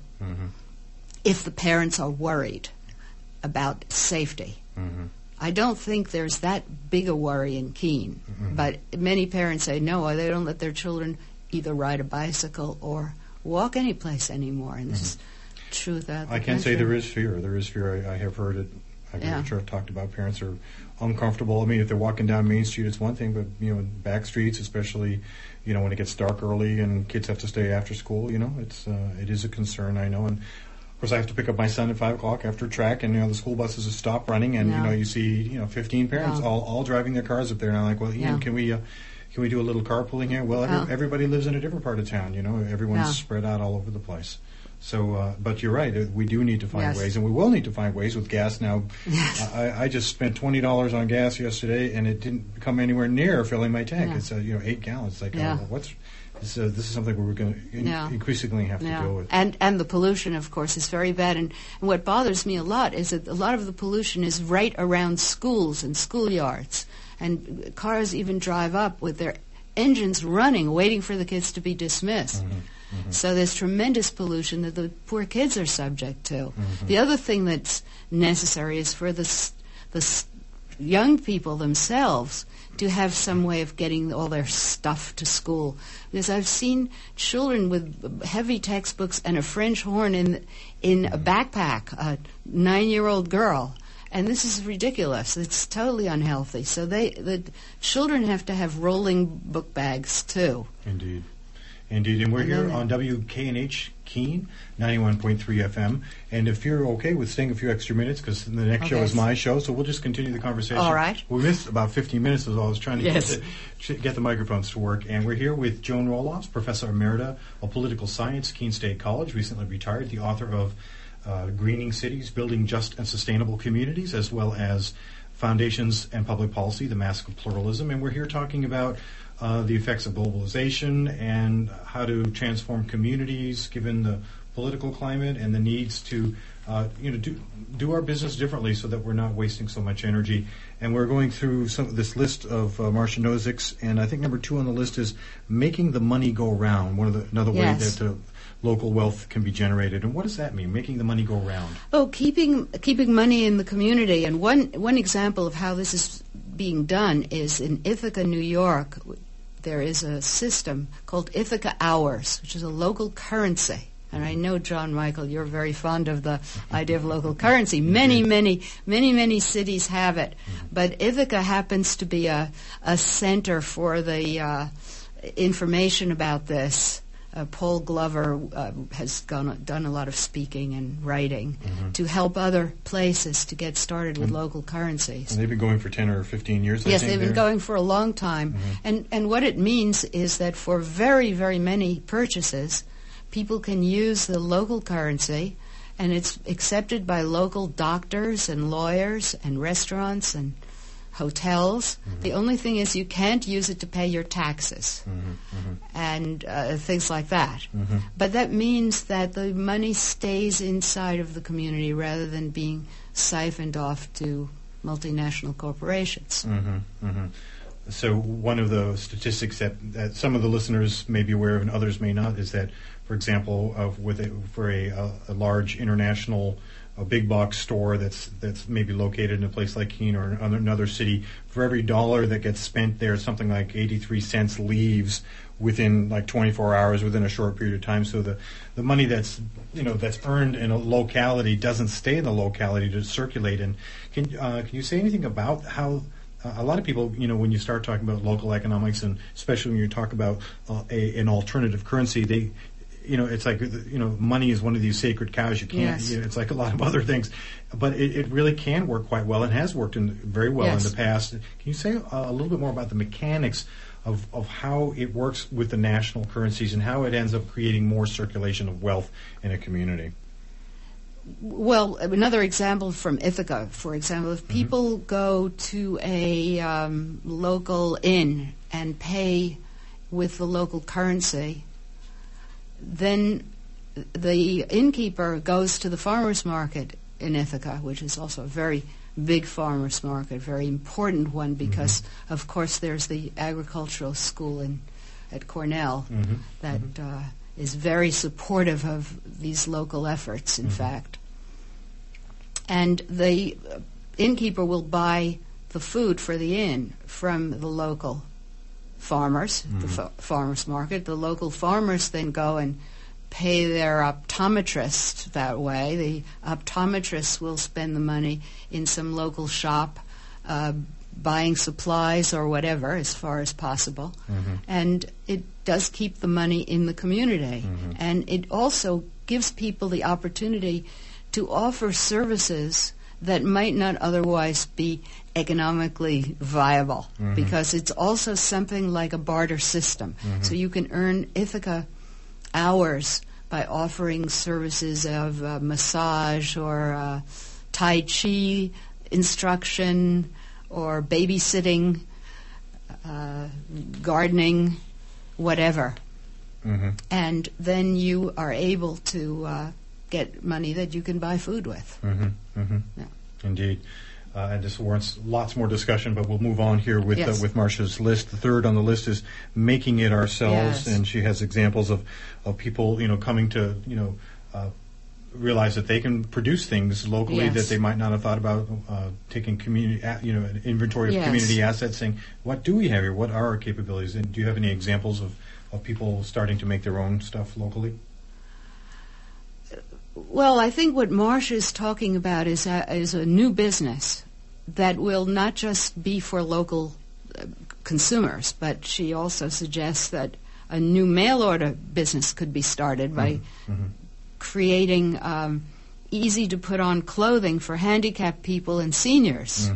if the parents are worried about safety. I don't think there's that big a worry in Keene, but many parents say no, they don't let their children either ride a bicycle or walk any place anymore, and this is true without the I can say there is fear. There is fear. I have heard it. I've talked about parents are uncomfortable. I mean, if they're walking down Main Street, it's one thing, but back streets, especially, when it gets dark early and kids have to stay after school, it is a concern, I know. And of course, I have to pick up my son at 5 o'clock after track, and the school buses have stopped running, and you see 15 parents all driving their cars up there, and I'm like, well, Ian, can we do a little carpooling here? Well, everybody lives in a different part of town. Everyone's spread out all over the place. So, but you're right. We do need to find ways, and we will need to find ways with gas now. I just spent $20 on gas yesterday, and it didn't come anywhere near filling my tank. It's 8 gallons. It's like, this is something we're going to increasingly have to deal with. And the pollution, of course, is very bad. And what bothers me a lot is that a lot of the pollution is right around schools and schoolyards, and cars even drive up with their engines running, waiting for the kids to be dismissed. So there's tremendous pollution that the poor kids are subject to. The other thing that's necessary is for the young people themselves to have some way of getting all their stuff to school. Because I've seen children with heavy textbooks and a French horn in a backpack, a 9-year-old girl. And this is ridiculous. It's totally unhealthy. So the children have to have rolling book bags too. Indeed. And we're here on WKNH Keene, 91.3 FM. And if you're okay with staying a few extra minutes, because the next show is my show, so we'll just continue the conversation. All right. We missed about 15 minutes as I was trying to get the microphones to work. And we're here with Joan Roelofs, Professor Emerita of Political Science, Keene State College, recently retired, the author of Greening Cities, Building Just and Sustainable Communities, as well as Foundations and Public Policy, The Mask of Pluralism. And we're here talking about the effects of globalization and how to transform communities given the political climate and the needs to do our business differently so that we're not wasting so much energy. And we're going through this list of Marcia Nozik's, and I think number 2 on the list is making the money go round. Another way that local wealth can be generated. And what does that mean, making the money go round? Oh, keeping money in the community. And one example of how this is being done is in Ithaca, New York. There is a system called Ithaca Hours, which is a local currency. And I know, John Michael, you're very fond of the idea of local currency. Many cities have it. But Ithaca happens to be a center for the information about this. Paul Glover has done a lot of speaking and writing to help other places to get started with local currencies. And they've been going for 10 or 15 years, Yes, they've been going for a long time. And what it means is that for very, very many purchases, people can use the local currency, and it's accepted by local doctors and lawyers and restaurants and hotels. The only thing is you can't use it to pay your taxes and things like that. But that means that the money stays inside of the community rather than being siphoned off to multinational corporations. So one of the statistics that some of the listeners may be aware of and others may not is that, for example, for a large international a big box store that's maybe located in a place like Keene or another city, for every dollar that gets spent there, something like 83 cents leaves within like 24 hours, within a short period of time. So the money that's earned in a locality doesn't stay in the locality to circulate. And can you say anything about how a lot of people, when you start talking about local economics, and especially when you talk about an alternative currency, it's like, money is one of these sacred cows. You can't, it's like a lot of other things. But it really can work quite well and has worked very well in the past. Can you say a little bit more about the mechanics of how it works with the national currencies and how it ends up creating more circulation of wealth in a community? Well, another example from Ithaca, for example, if people go to a local inn and pay with the local currency, then the innkeeper goes to the farmers market in Ithaca, which is also a very big farmers market, very important one because, of course, there's the agricultural school at Cornell that is very supportive of these local efforts, in fact. And the innkeeper will buy the food for the inn from the local farmers, the farmers market. The local farmers then go and pay their optometrist that way. The optometrist will spend the money in some local shop buying supplies or whatever as far as possible. And it does keep the money in the community. And it also gives people the opportunity to offer services that might not otherwise be economically viable, because it's also something like a barter system. So you can earn Ithaca hours by offering services of massage or Tai Chi instruction or babysitting, gardening, whatever. And then you are able to get money that you can buy food with. Yeah. Indeed. And this warrants lots more discussion, but we'll move on here with Marcia's list. The third on the list is making it ourselves, and she has examples of people, coming to, realize that they can produce things locally Yes. that they might not have thought about, taking community, an inventory of Yes. community assets, saying, what do we have here? What are our capabilities? And do you have any examples of people starting to make their own stuff locally? Well, I think what Marcia is talking about is a new business that will not just be for local consumers, but she also suggests that a new mail order business could be started by creating easy to put on clothing for handicapped people and seniors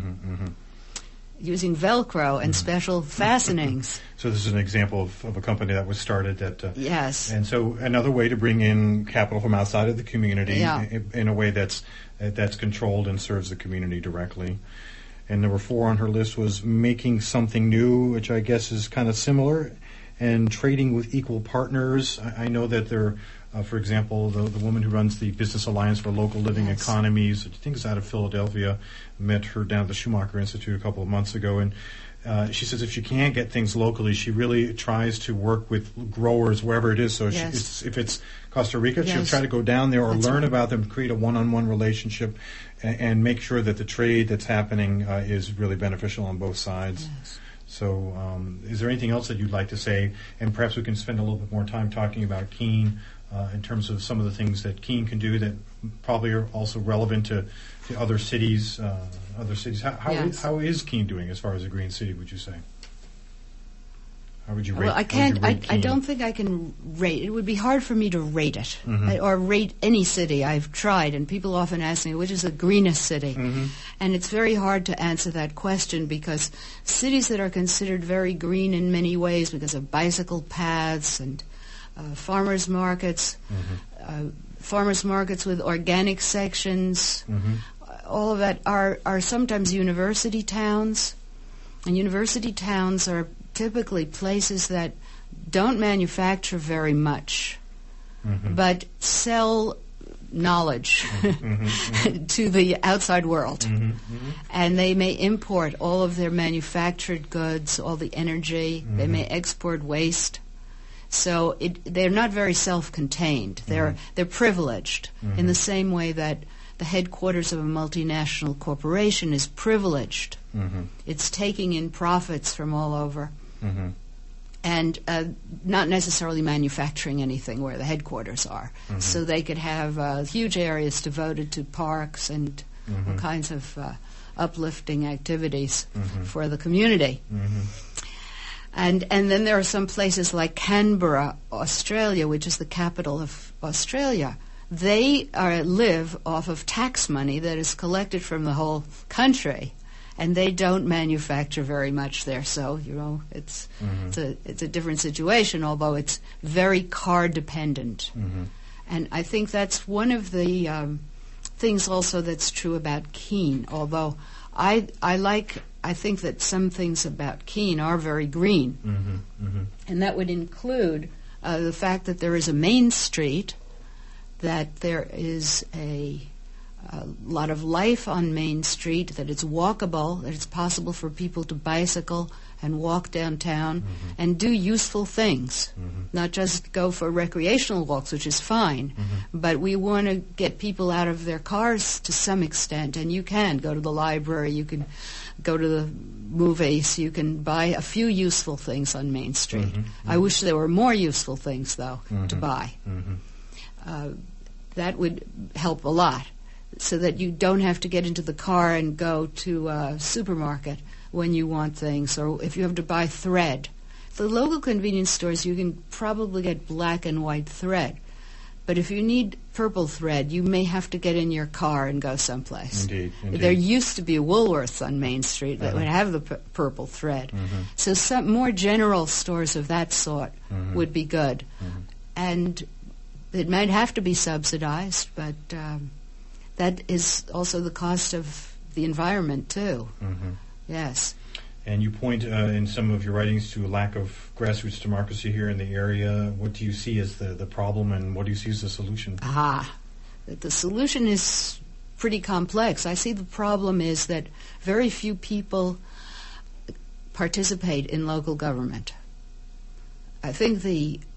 using Velcro and special fastenings. So this is an example of a company that was started that. Yes. And so another way to bring in capital from outside of the community in a way that's controlled and serves the community directly. And number 4 on her list was making something new, which I guess is kind of similar, and trading with equal partners. I know that there, for example, the woman who runs the Business Alliance for Local Living Economies, I think is out of Philadelphia, met her down at the Schumacher Institute a couple of months ago, and she says if she can't get things locally, she really tries to work with growers wherever it is. So if it's Costa Rica, she'll try to go down there or learn about them, create a one-on-one relationship, and make sure that the trade that's happening is really beneficial on both sides. Yes. So is there anything else that you'd like to say? And perhaps we can spend a little bit more time talking about Keene in terms of some of the things that Keene can do that probably are also relevant to other cities. How is Keene doing as far as a green city, would you say? How would you rate? Well, I can't. I don't think I can rate. It would be hard for me to rate it or rate any city. I've tried, and people often ask me, which is the greenest city? And it's very hard to answer that question because cities that are considered very green in many ways because of bicycle paths and farmers markets, farmers markets with organic sections, all of that are sometimes university towns, and university towns are typically places that don't manufacture very much, but sell knowledge to the outside world. And they may import all of their manufactured goods, all the energy. They may export waste. So they're not very self-contained. They're privileged in the same way that the headquarters of a multinational corporation is privileged. It's taking in profits from all over. And not necessarily manufacturing anything where the headquarters are. So they could have huge areas devoted to parks and all kinds of uplifting activities for the community. And then there are some places like Canberra, Australia, which is the capital of Australia. They live off of tax money that is collected from the whole country. And they don't manufacture very much there, so it's a different situation. Although it's very car dependent, and I think that's one of the things also that's true about Keene. Although I think that some things about Keene are very green, and that would include the fact that there is a main street, that there is a lot of life on Main Street, that it's walkable, that it's possible for people to bicycle and walk downtown and do useful things, not just go for recreational walks, which is fine, but we want to get people out of their cars to some extent, and you can go to the library, you can go to the movies, you can buy a few useful things on Main Street. I wish there were more useful things, though, to buy. That would help a lot, so that you don't have to get into the car and go to a supermarket when you want things, or if you have to buy thread. The local convenience stores, you can probably get black and white thread. But if you need purple thread, you may have to get in your car and go someplace. Indeed. There used to be a Woolworths on Main Street that would have the purple thread. So some more general stores of that sort would be good. And it might have to be subsidized, but that is also the cost of the environment, too. Yes. And you point in some of your writings to a lack of grassroots democracy here in the area. What do you see as the problem, and what do you see as the solution? The solution is pretty complex. I see the problem is that very few people participate in local government. I think the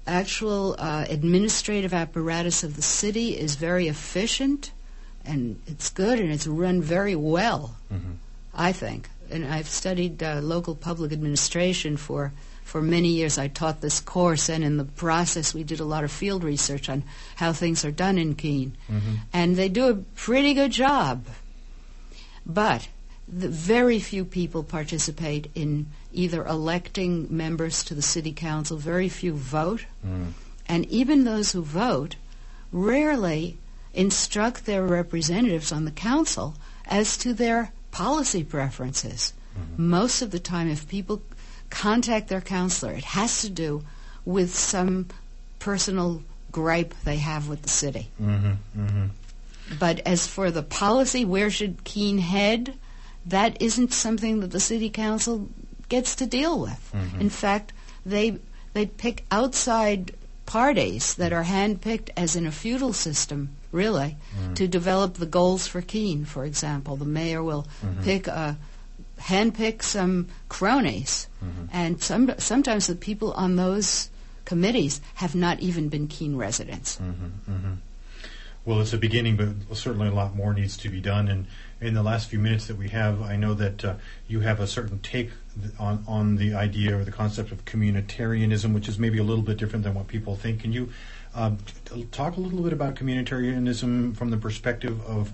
actual administrative apparatus of the city is very efficient, and it's good, and it's run very well, I think. And I've studied local public administration for many years. I taught this course, and in the process we did a lot of field research on how things are done in Keene. And they do a pretty good job. But the very few people participate in either electing members to the city council. Very few vote. And even those who vote rarely instruct their representatives on the council as to their policy preferences. Most of the time, if people contact their counselor, it has to do with some personal gripe they have with the city. But as for the policy, where should Keene head, that isn't something that the city council gets to deal with. In fact, they pick outside parties that are handpicked, as in a feudal system, really, to develop the goals for Keene, for example. The mayor will handpick some cronies, and sometimes the people on those committees have not even been Keene residents. Well, it's a beginning, but certainly a lot more needs to be done. And in the last few minutes that we have, I know that you have a certain take on the idea or the concept of communitarianism, which is maybe a little bit different than what people think. Can you talk a little bit about communitarianism from the perspective of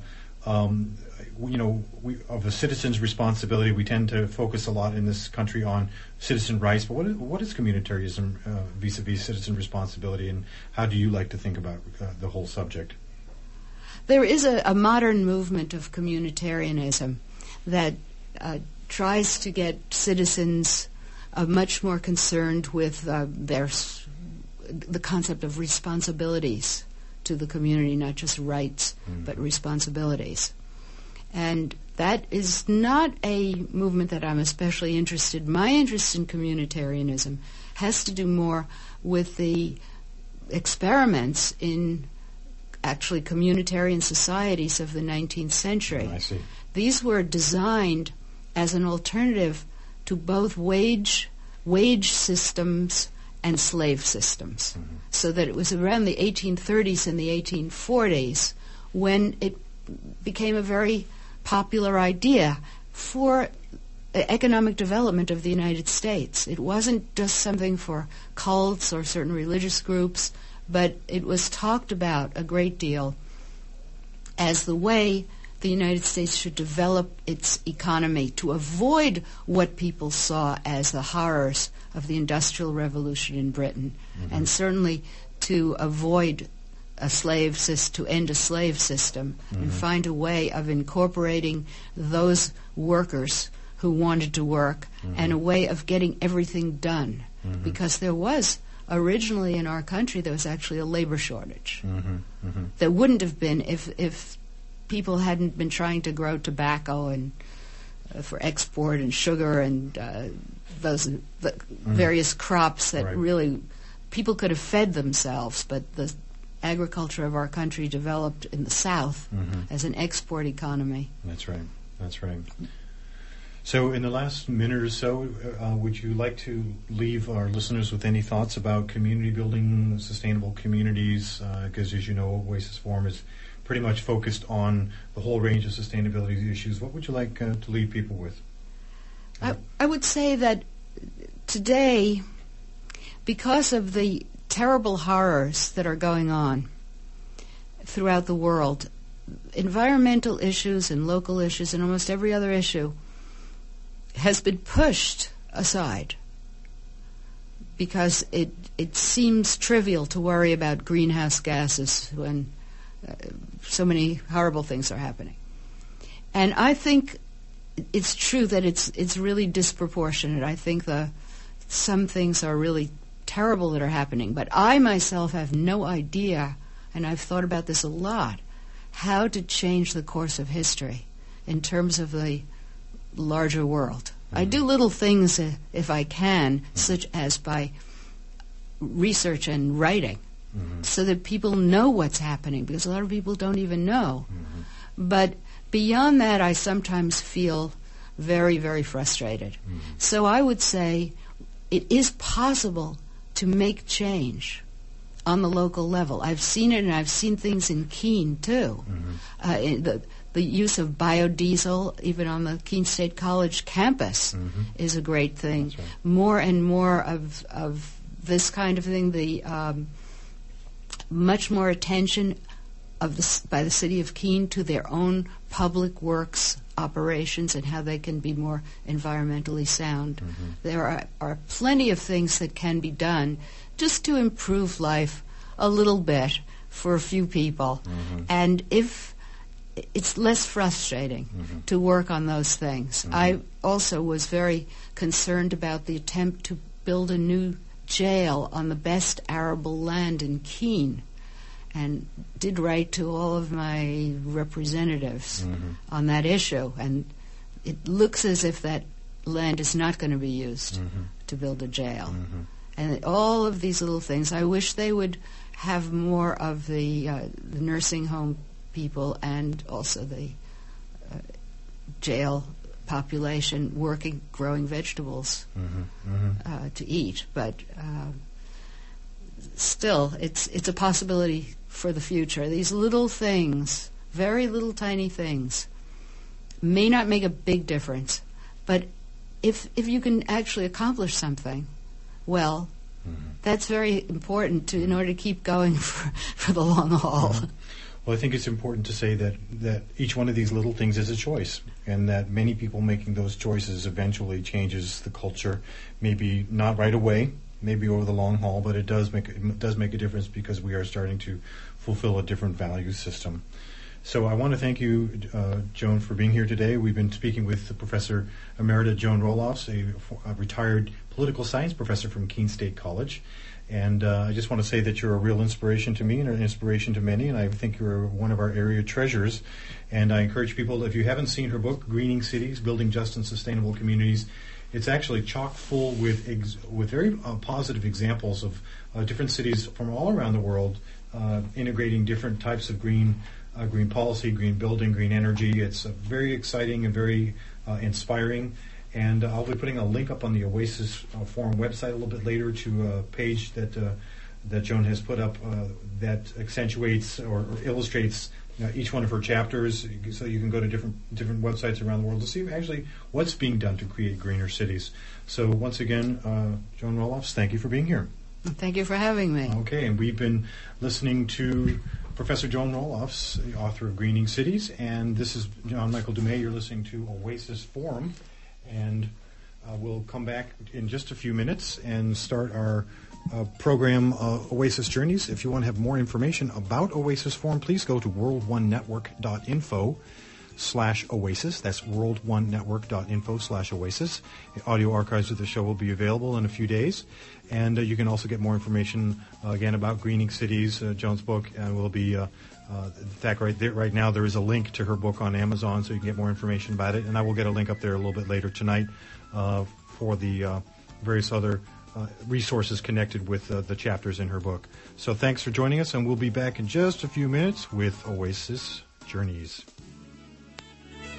of a citizen's responsibility? We tend to focus a lot in this country on citizen rights, but what is communitarianism vis-a-vis citizen responsibility, and how do you like to think about the whole subject? There is a modern movement of communitarianism that tries to get citizens much more concerned with the concept of responsibilities to the community, not just rights, but responsibilities. And that is not a movement that I'm especially interested in. My interest in communitarianism has to do more with the experiments in actually communitarian societies of the 19th century. I see. These were designed as an alternative to both wage systems and slave systems. So that it was around the 1830s and the 1840s when it became a very popular idea for economic development of the United States. It wasn't just something for cults or certain religious groups, but it was talked about a great deal as the way the United States should develop its economy to avoid what people saw as the horrors of the Industrial Revolution in Britain, and certainly to avoid to end a slave system, and find a way of incorporating those workers who wanted to work, and a way of getting everything done, because there was originally in our country there was actually a labor shortage. There wouldn't have been if people hadn't been trying to grow tobacco and for export and sugar and those various crops that really people could have fed themselves, but the agriculture of our country developed in the South as an export economy. That's right. So in the last minute or so, would you like to leave our listeners with any thoughts about community building, sustainable communities? Because as you know, Oasis Forum is pretty much focused on the whole range of sustainability issues. What would you like to leave people with? I would say that today, because of the terrible horrors that are going on throughout the world, environmental issues and local issues and almost every other issue has been pushed aside because it seems trivial to worry about greenhouse gases when so many horrible things are happening. And I think it's true that it's really disproportionate. I think some things are really terrible that are happening, but I myself have no idea, and I've thought about this a lot, how to change the course of history in terms of the larger world. I do little things if I can, such as by research and writing, so that people know what's happening, because a lot of people don't even know. But beyond that, I sometimes feel very, very frustrated. So I would say it is possible to make change on the local level. I've seen it, and I've seen things in Keene, too. The use of biodiesel, even on the Keene State College campus, is a great thing. That's right. More and more of this kind of thing, the much more attention by the city of Keene to their own public works operations and how they can be more environmentally sound. There are plenty of things that can be done just to improve life a little bit for a few people. And if it's less frustrating to work on those things. I also was very concerned about the attempt to build a new jail on the best arable land in Keene, and did write to all of my representatives on that issue. And it looks as if that land is not going to be used to build a jail. And all of these little things, I wish they would have more of the nursing home people and also the jail population working, growing vegetables to eat. But still, it's a possibility for the future. These little things, very little tiny things, may not make a big difference, but if you can actually accomplish something, well, that's very important in order to keep going for the long haul. Well, I think it's important to say that each one of these little things is a choice, and that many people making those choices eventually changes the culture. Maybe not right away, maybe over the long haul, but it does make a difference because we are starting to fulfill a different value system. So I want to thank you, Joan, for being here today. We've been speaking with Professor Emerita Joan Roelofs, a retired political science professor from Keene State College. And I just want to say that you're a real inspiration to me and an inspiration to many, and I think you're one of our area treasures. And I encourage people, if you haven't seen her book, Greening Cities, Building Just and Sustainable Communities, it's actually chock full with very positive examples of different cities from all around the world integrating different types of green policy, green building, green energy. It's very exciting and very inspiring. And I'll be putting a link up on the Oasis Forum website a little bit later to a page that Joan has put up that accentuates or illustrates each one of her chapters, so you can go to different websites around the world to see actually what's being done to create greener cities. So once again, Joan Roelofs, thank you for being here. Thank you for having me. Okay, and we've been listening to Professor Joan Roelofs, the author of Greening Cities, and this is John Michael Dumais. You're listening to Oasis Forum. And we'll come back in just a few minutes and start our program, Oasis Journeys. If you want to have more information about Oasis Forum, please go to worldonenetwork.info/Oasis. That's worldonenetwork.info/Oasis. The audio archives of the show will be available in a few days. And you can also get more information, again, about Greening Cities, Joan's book, and we'll be... in fact, right now there is a link to her book on Amazon, so you can get more information about it. And I will get a link up there a little bit later tonight for the various other resources connected with the chapters in her book. So thanks for joining us, and we'll be back in just a few minutes with Oasis Journeys.